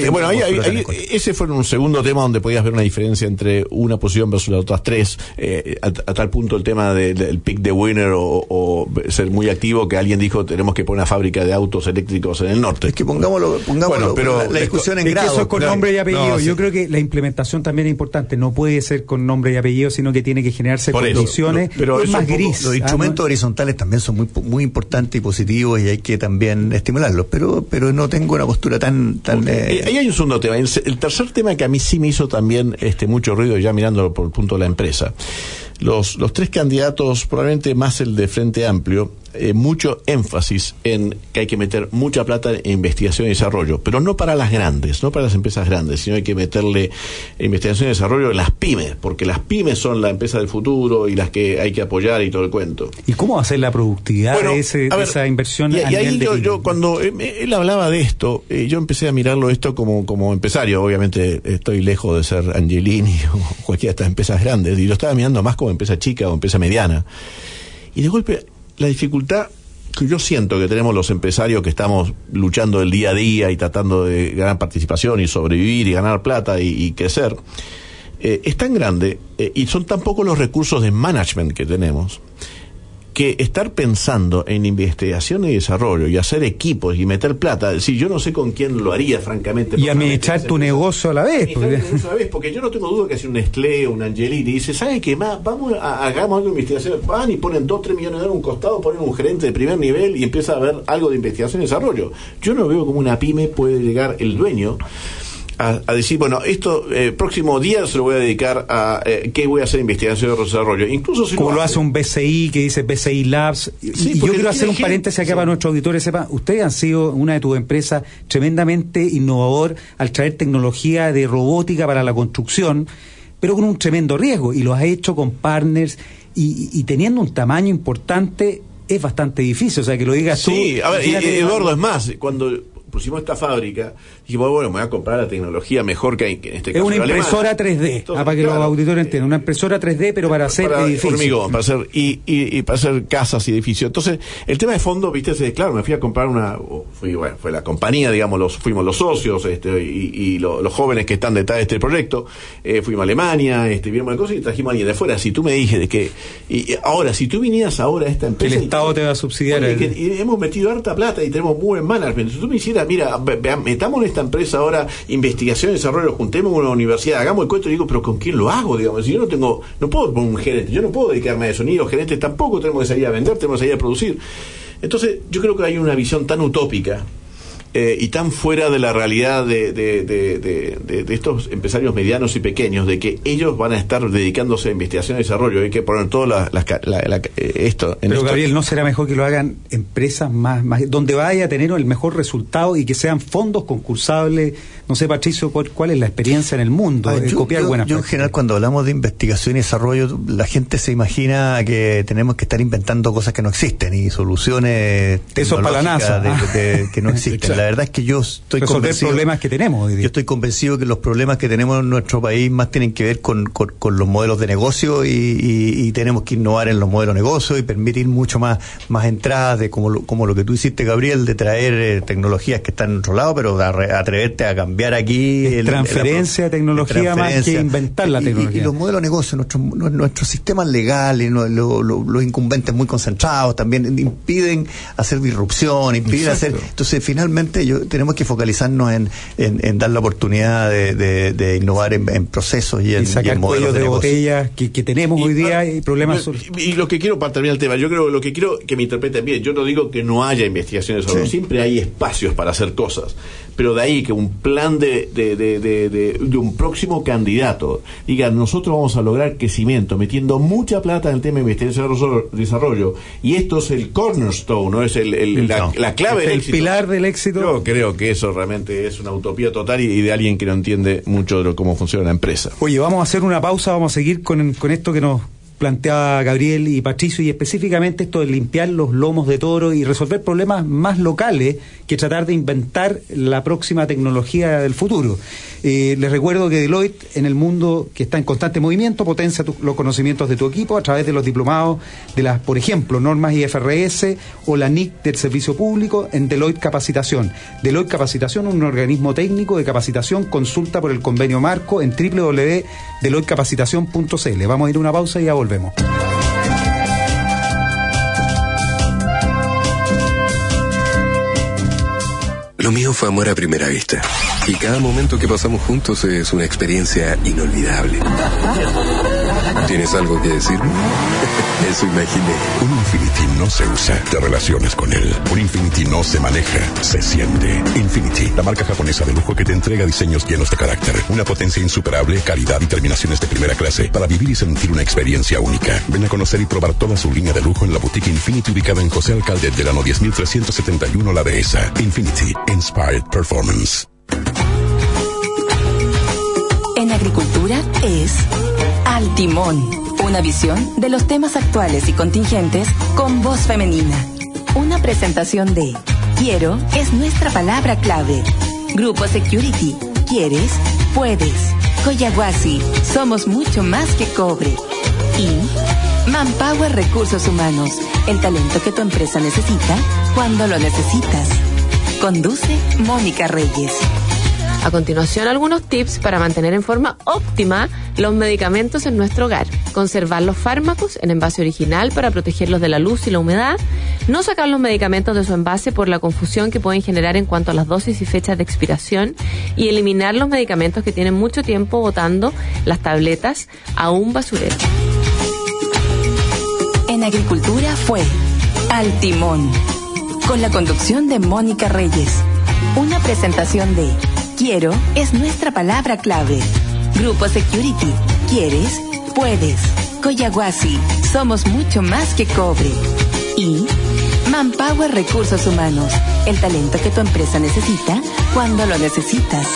Ese fue un segundo tema donde podías ver una diferencia entre una posición versus las otras tres, a tal punto el tema del pick the winner o ser muy activo, que alguien dijo tenemos que poner una fábrica de autos eléctricos en el norte. Es que pongámoslo pero la discusión en grado. Eso es con nombre y apellido. Yo creo que la implementación también es importante. No puede ser con nombre y apellido, sino que tiene que generarse condiciones más gris. Los instrumentos horizontales también son muy, muy importantes y positivos y hay que también estimularlos, pero no tengo una postura tan ahí hay un segundo tema. El tercer tema que a mí sí me hizo también mucho ruido, ya mirándolo por el punto de la empresa. Los tres candidatos, probablemente más el de Frente Amplio, mucho énfasis en que hay que meter mucha plata en investigación y desarrollo, pero no para las grandes, no para las empresas grandes, sino hay que meterle investigación y desarrollo en las pymes, porque las pymes son la empresa del futuro y las que hay que apoyar y todo el cuento. ¿Y cómo va a ser la productividad de esa inversión? Y ahí yo cuando él hablaba de esto, yo empecé a mirarlo esto como empresario. Obviamente estoy lejos de ser Angelini o cualquiera de estas empresas grandes, y lo estaba mirando más como empresa chica o empresa mediana. Y de golpe la dificultad que yo siento que tenemos los empresarios que estamos luchando el día a día y tratando de ganar participación y sobrevivir y ganar plata y crecer, es tan grande y son tan pocos los recursos de management que tenemos, que estar pensando en investigación y desarrollo y hacer equipos y meter plata, si yo no sé con quién lo haría, francamente. Y administrar tu negocio a la vez. Porque yo no tengo duda que si un Nestlé o un Angelini dice, ¿sabe qué más? Hagamos algo de investigación. Van y ponen 2-3 millones de dólares a un costado, ponen un gerente de primer nivel y empieza a haber algo de investigación y desarrollo. Yo no veo como una pyme puede llegar el dueño a decir, bueno, esto próximo día se lo voy a dedicar a qué voy a hacer investigación y desarrollo. Incluso si como lo hace un BCI que dice BCI Labs. Y yo quiero hacer un paréntesis acá para nuestros auditores. Sepan, ustedes han sido una de tus empresas tremendamente innovador al traer tecnología de robótica para la construcción, pero con un tremendo riesgo, y lo has hecho con partners y teniendo un tamaño importante. Es bastante difícil, o sea, que lo digas tú. Sí, a ver, Eduardo, es más, cuando pusimos esta fábrica, dijimos, bueno, me voy a comprar la tecnología mejor que hay en este caso. Es una impresora 3D, entonces, para que los auditores entiendan, una impresora 3D, pero para hacer edificios. Hormigón, para hacer, y para hacer casas y edificios. Entonces, el tema de fondo, viste, claro, me fui a comprar fue la compañía, digamos, fuimos los socios, los jóvenes que están detrás de este proyecto, fuimos a Alemania, vimos la cosa y trajimos a alguien de afuera. Si tú me dijiste que, ahora, si tú vinieras ahora a esta empresa. El Estado te va a subsidiar. Y hemos metido harta plata y tenemos muy buen management. Si tú me hicieras, mira, metamos en esta empresa ahora investigación y desarrollo, juntemos una universidad, hagamos el cuento, y digo, pero ¿con quién lo hago? Digamos, si yo no puedo poner un gerente, yo no puedo dedicarme a eso, ni los gerentes tampoco, tenemos que salir a vender, tenemos que salir a producir. Entonces, yo creo que hay una visión tan utópica y tan fuera de la realidad de estos empresarios medianos y pequeños, de que ellos van a estar dedicándose a investigación y desarrollo. Hay que poner todo esto. Pero Gabriel, ¿no será mejor que lo hagan empresas más donde vaya a tener el mejor resultado y que sean fondos concursables? No sé, Patricio, ¿cuál es la experiencia en el mundo? Copiar buenas prácticas. Yo en general, cuando hablamos de investigación y desarrollo, la gente se imagina que tenemos que estar inventando cosas que no existen y soluciones eso para la NASA que no existen. La verdad es que yo estoy convencido problemas que tenemos hoy día. Yo estoy convencido que los problemas que tenemos en nuestro país más tienen que ver con los modelos de negocio y tenemos que innovar en los modelos de negocio y permitir mucho más entradas de como lo que tú hiciste, Gabriel, de traer tecnologías que están en otro lado, pero atreverte a cambiar aquí transferencia de tecnología más que inventar la tecnología. Y los modelos de negocio, nuestros sistemas legales, los incumbentes muy concentrados también impiden hacer disrupción, impiden hacer. Entonces, finalmente tenemos que focalizarnos en dar la oportunidad de innovar en procesos y sacar cuellos de botellas que tenemos hoy día y problemas. Y lo que quiero, para terminar el tema, yo creo lo que quiero que me interpreten bien, yo no digo que no haya investigaciones sobre eso, siempre hay espacios para hacer cosas, pero de ahí que un plan de un próximo candidato diga, nosotros vamos a lograr crecimiento metiendo mucha plata en el tema de investigación y desarrollo, y esto es el cornerstone, ¿no? Es la clave del éxito. El pilar del éxito. Yo creo que eso realmente es una utopía total y de alguien que no entiende mucho de cómo funciona la empresa. Oye, vamos a hacer una pausa, vamos a seguir con esto que nos planteaba Gabriel y Patricio, y específicamente esto de limpiar los lomos de toro y resolver problemas más locales que tratar de inventar la próxima tecnología del futuro. Les recuerdo que Deloitte, en el mundo que está en constante movimiento, potencia los conocimientos de tu equipo a través de los diplomados de las, por ejemplo, normas IFRS o la NIC del servicio público en Deloitte Capacitación. Deloitte Capacitación, un organismo técnico de capacitación. Consulta por el convenio marco en www.deloittecapacitacion.cl. Vamos a ir a una pausa y ya volvemos. Lo mío fue amor a primera vista. Y cada momento que pasamos juntos es una experiencia inolvidable. ¿Tienes algo que decirme? Eso imaginé. Un Infiniti no se usa, te relacionas con él. Un Infiniti no se maneja, se siente. Infiniti, la marca japonesa de lujo que te entrega diseños llenos de carácter, una potencia insuperable, calidad y terminaciones de primera clase para vivir y sentir una experiencia única. Ven a conocer y probar toda su línea de lujo en la boutique Infiniti ubicada en José Alcalde Delano 10371 La Dehesa. Infiniti, Inspired Performance. En agricultura es Al Timón, una visión de los temas actuales y contingentes con voz femenina. Una presentación de Quiero es nuestra palabra clave. Grupo Security, quieres, puedes. Coyahuasi, somos mucho más que cobre. Y Manpower Recursos Humanos, el talento que tu empresa necesita cuando lo necesitas. Conduce Mónica Reyes. A continuación, algunos tips para mantener en forma óptima los medicamentos en nuestro hogar. Conservar los fármacos en envase original para protegerlos de la luz y la humedad. No sacar los medicamentos de su envase por la confusión que pueden generar en cuanto a las dosis y fechas de expiración. Y eliminar los medicamentos que tienen mucho tiempo botando las tabletas a un basurero. En agricultura fue Al Timón, con la conducción de Mónica Reyes. Una presentación de Quiero es nuestra palabra clave. Grupo Security, quieres, puedes. Coyahuasi, somos mucho más que cobre. Y Manpower Recursos Humanos, el talento que tu empresa necesita cuando lo necesitas.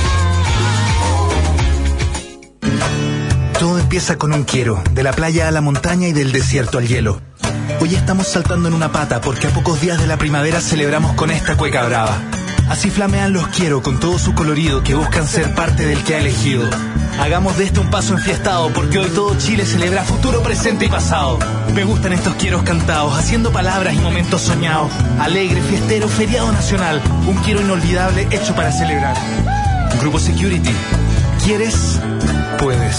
Todo empieza con un quiero, de la playa a la montaña y del desierto al hielo. Hoy estamos saltando en una pata porque a pocos días de la primavera celebramos con esta cueca brava. Así flamean los quiero con todo su colorido que buscan ser parte del que ha elegido. Hagamos de este un paso enfiestado porque hoy todo Chile celebra futuro, presente y pasado. Me gustan estos quieros cantados, haciendo palabras y momentos soñados. Alegre, fiestero, feriado nacional, un quiero inolvidable hecho para celebrar. Grupo Security, ¿quieres? Puedes.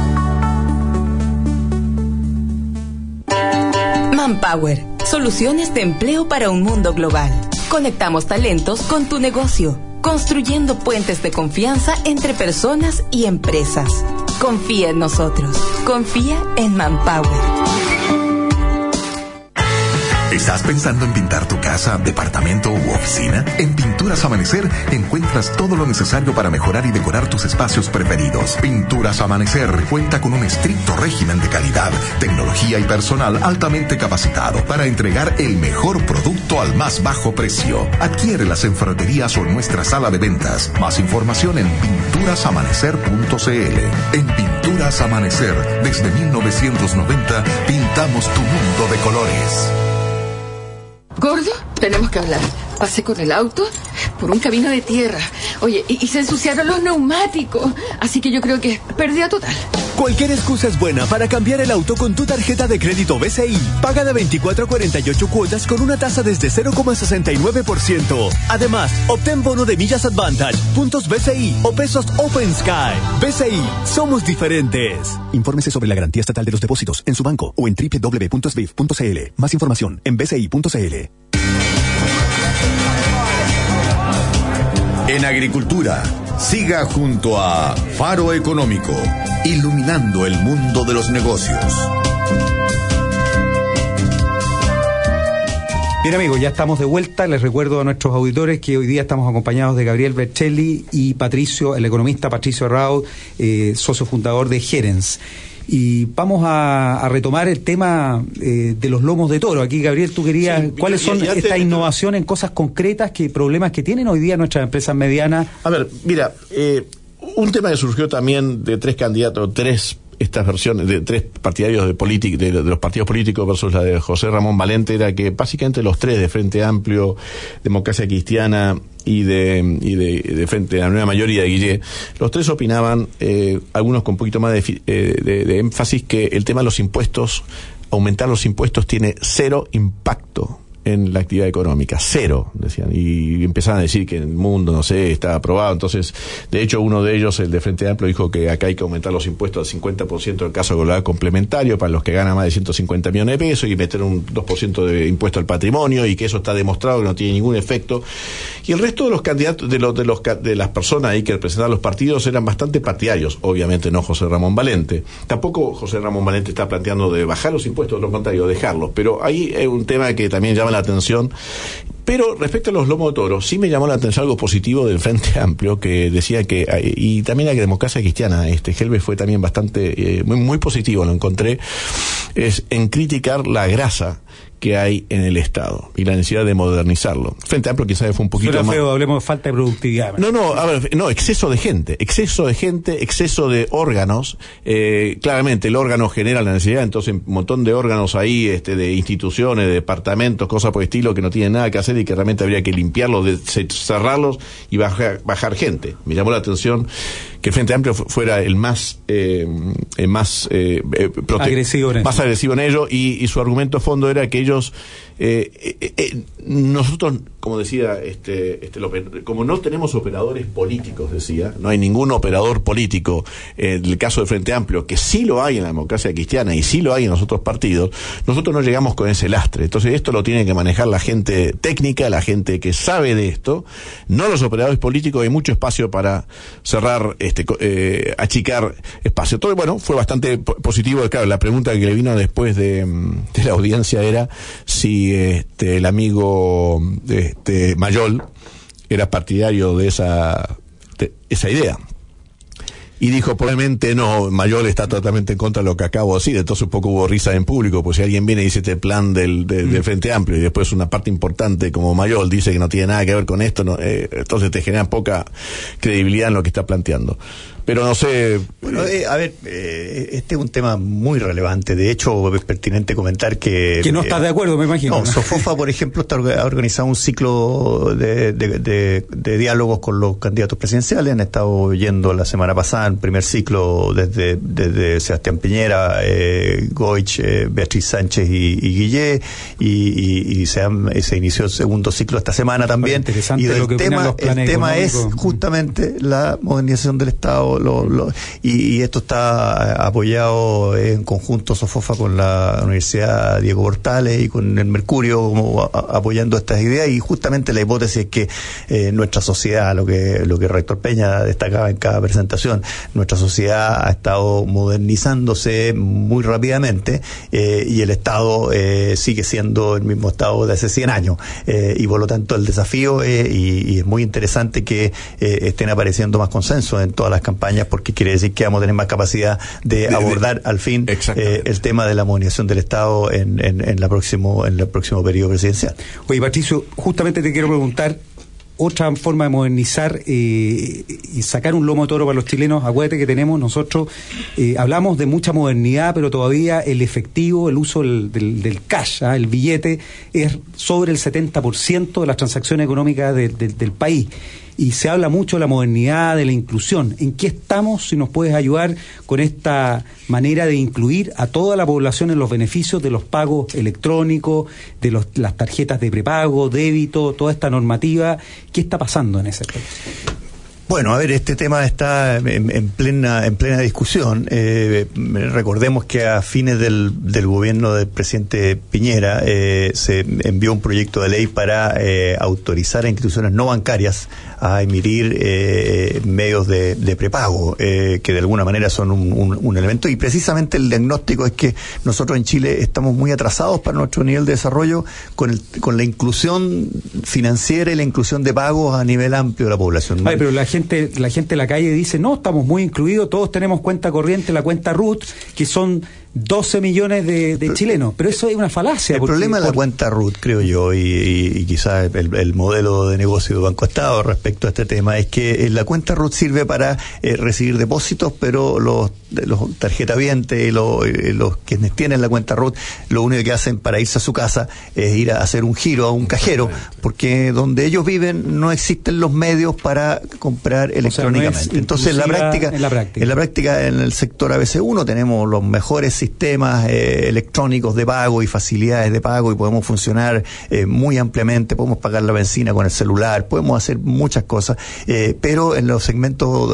Manpower, soluciones de empleo para un mundo global. Conectamos talentos con tu negocio, construyendo puentes de confianza entre personas y empresas. Confía en nosotros. Confía en Manpower. ¿Estás pensando en pintar tu casa, departamento u oficina? En Pinturas Amanecer encuentras todo lo necesario para mejorar y decorar tus espacios preferidos. Pinturas Amanecer cuenta con un estricto régimen de calidad, tecnología y personal altamente capacitado para entregar el mejor producto al más bajo precio. Adquiérelas en ferreterías o en nuestra sala de ventas. Más información en pinturasamanecer.cl. En Pinturas Amanecer, desde 1990, pintamos tu mundo de colores. Gordo, tenemos que hablar. Pasé con el auto por un camino de tierra. Oye, y se ensuciaron los neumáticos. Así que yo creo que pérdida total. Cualquier excusa es buena para cambiar el auto con tu tarjeta de crédito BCI. Paga de 24 a 48 cuotas con una tasa desde 0,69%. Además, obtén bono de millas Advantage, puntos BCI o pesos Open Sky. BCI, somos diferentes. Infórmese sobre la garantía estatal de los depósitos en su banco o en www.sbif.cl. Más información en bci.cl. En agricultura, siga junto a Faro Económico, iluminando el mundo de los negocios. Bien, amigos, ya estamos de vuelta. Les recuerdo a nuestros auditores que hoy día estamos acompañados de Gabriel Berchelli y Patricio, el economista Patricio Raud, socio fundador de Gerens. Y vamos a retomar el tema de los lomos de toro. Aquí, Gabriel, tú querías, ¿cuáles son esta innovación en cosas concretas, problemas que tienen hoy día nuestras empresas medianas? A ver, mira, un tema que surgió también de tres candidatos, tres estas versiones de tres partidarios de los partidos políticos versus la de José Ramón Valente era que básicamente los tres de Frente Amplio, Democracia Cristiana y de Frente a la Nueva Mayoría de Guillé, los tres opinaban, algunos con un poquito más de énfasis, que el tema de los impuestos, aumentar los impuestos tiene cero impacto en la actividad económica, cero, decían, y empezaban a decir que en el mundo, no sé, está aprobado. Entonces, de hecho, uno de ellos, el de Frente Amplio, dijo que acá hay que aumentar los impuestos al 50% del caso global complementario para los que ganan más de 150 millones de pesos y meter un 2% de impuesto al patrimonio, y que eso está demostrado que no tiene ningún efecto. Y el resto de los candidatos, de las personas ahí que representaban los partidos, eran bastante partidarios. Obviamente no José Ramón Valente. Tampoco José Ramón Valente está planteando de bajar los impuestos, lo contrario, dejarlos. Pero ahí es un tema que también llama la atención. Pero respecto a los lomos de toro, sí me llamó la atención algo positivo del Frente Amplio, que decía que, y también la Democracia Cristiana, Helves fue también bastante, muy positivo, lo encontré, es en criticar la grasa que hay en el Estado y la necesidad de modernizarlo. Frente Amplio quizás fue un poquito suena más... feo, hablemos de falta de productividad. Exceso de gente, exceso de órganos. Claramente el órgano genera la necesidad, entonces un montón de órganos ahí, de instituciones, de departamentos, cosas por el estilo, que no tienen nada que hacer y que realmente habría que limpiarlos, cerrarlos y bajar gente. Me llamó la atención que el Frente Amplio fuera el más agresivo en ello, y su argumento a fondo era que ellos nosotros, como decía como no tenemos operadores políticos, decía, no hay ningún operador político en el caso del Frente Amplio, que sí lo hay en la Democracia Cristiana y sí lo hay en los otros partidos, nosotros no llegamos con ese lastre. Entonces esto lo tiene que manejar la gente técnica, la gente que sabe de esto, no los operadores políticos. Hay mucho espacio para cerrar, achicar espacio. Todo, bueno, fue bastante positivo. Claro, la pregunta que le vino después de la audiencia era si el amigo Mayol era partidario de esa idea. Y dijo, probablemente no, Mayol está totalmente en contra de lo que acabo de decir. Entonces un poco hubo risa en público, pues si alguien viene y dice este plan del Frente Amplio y después una parte importante como Mayol dice que no tiene nada que ver con esto, entonces te genera poca credibilidad en lo que está planteando. Pero no sé... Bueno, este es un tema muy relevante. De hecho, es pertinente comentar que... Que no estás de acuerdo, me imagino. No, Sofofa, por ejemplo, ha organizado un ciclo de diálogos con los candidatos presidenciales. Han estado yendo la semana pasada, en primer ciclo, desde Sebastián Piñera, Goich, Beatriz Sánchez y Guillé, y se inició el segundo ciclo esta semana también. Interesante, y lo que el tema es justamente la modernización del Estado. Y esto está apoyado en conjunto Sofofa con la Universidad Diego Portales y con el Mercurio, como apoyando estas ideas, y justamente la hipótesis es que nuestra sociedad, lo que el rector Peña destacaba en cada presentación, nuestra sociedad ha estado modernizándose muy rápidamente, y el Estado sigue siendo el mismo Estado de hace 100 años, y por lo tanto el desafío y es muy interesante que estén apareciendo más consensos en todas las campañas, porque quiere decir que vamos a tener más capacidad de abordar al fin el tema de la modernización del Estado en el próximo periodo presidencial. Oye, Patricio, justamente te quiero preguntar otra forma de modernizar y sacar un lomo de toro para los chilenos. Acuérdate que tenemos nosotros, hablamos de mucha modernidad, pero todavía el efectivo, el uso del cash, el billete, es sobre el 70% de las transacciones económicas del país. Y se habla mucho de la modernidad, de la inclusión. ¿En qué estamos? Si nos puedes ayudar con esta manera de incluir a toda la población en los beneficios de los pagos electrónicos, de las tarjetas de prepago, débito, toda esta normativa. ¿Qué está pasando en ese aspecto? Bueno, a ver, este tema está en plena discusión. Recordemos que a fines del gobierno del presidente Piñera se envió un proyecto de ley para autorizar a instituciones no bancarias a emitir medios de prepago, que de alguna manera son un elemento. Y precisamente el diagnóstico es que nosotros en Chile estamos muy atrasados para nuestro nivel de desarrollo con la inclusión financiera y la inclusión de pagos a nivel amplio de la población. Ay, pero la gente de la calle dice, no, estamos muy incluidos, todos tenemos cuenta corriente, la cuenta RUT, que son 12 millones de chilenos, pero eso es una falacia. El problema de la cuenta RUT, creo yo, y quizás el modelo de negocio de Banco Estado respecto a este tema, es que la cuenta RUT sirve para recibir depósitos, pero los tarjetavientes y los quienes tienen la cuenta RUT, lo único que hacen para irse a su casa es ir a hacer un giro a un cajero, porque donde ellos viven no existen los medios para comprar electrónicamente. Entonces, en la práctica, en el sector ABC1 tenemos los mejores sistemas electrónicos de pago y facilidades de pago, y podemos funcionar muy ampliamente, podemos pagar la benzina con el celular, podemos hacer muchas cosas, pero en los segmentos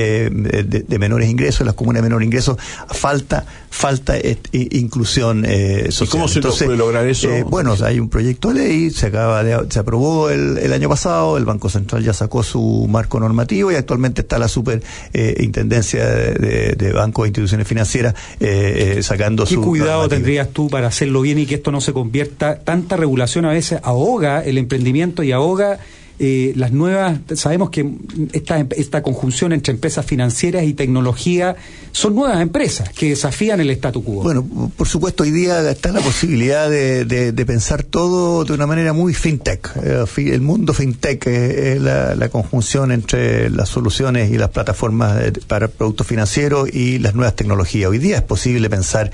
de menores ingresos, en las comunas de menor ingreso, falta inclusión social. ¿Y cómo se puede lograr eso? Bueno, hay un proyecto de ley, se aprobó el año pasado, el Banco Central ya sacó su marco normativo y actualmente está la Superintendencia de Bancos e Instituciones Financieras sacando su... ¿Qué cuidado normativo tendrías tú para hacerlo bien y que esto no se convierta? Tanta regulación a veces ahoga el emprendimiento y ahoga las nuevas. Sabemos que esta conjunción entre empresas financieras y tecnología son nuevas empresas que desafían el statu quo. Bueno, por supuesto, hoy día está la posibilidad de pensar todo de una manera muy fintech. El mundo fintech es la conjunción entre las soluciones y las plataformas para productos financieros y las nuevas tecnologías. Hoy día es posible pensar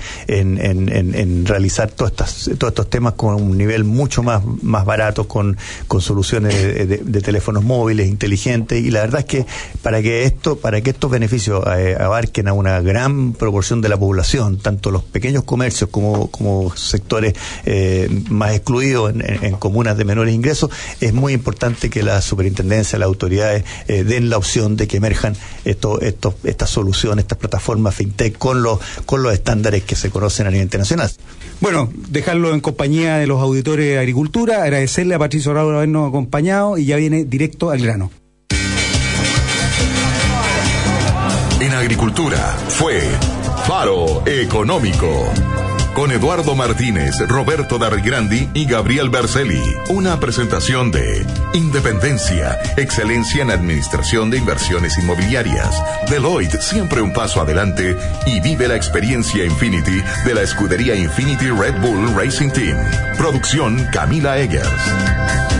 en realizar todos estos temas con un nivel mucho más barato, con soluciones de teléfonos móviles inteligentes, y la verdad es que para que estos beneficios abarquen a una gran proporción de la población, tanto los pequeños comercios como sectores más excluidos en comunas de menores ingresos, es muy importante que la superintendencia, las autoridades den la opción de que emerjan estas soluciones, estas plataformas fintech con los estándares que se conocen a nivel internacional. Bueno, dejarlo en compañía de los auditores de Agricultura, agradecerle a Patricio Raúl por habernos acompañado, y ya viene directo al grano. En Agricultura fue Faro Económico, con Eduardo Martínez, Roberto Darrigrandi y Gabriel Berceli. Una presentación de Independencia, excelencia en administración de inversiones inmobiliarias. Deloitte, siempre un paso adelante, y vive la experiencia Infinity de la escudería Infinity Red Bull Racing Team. Producción Camila Eggers.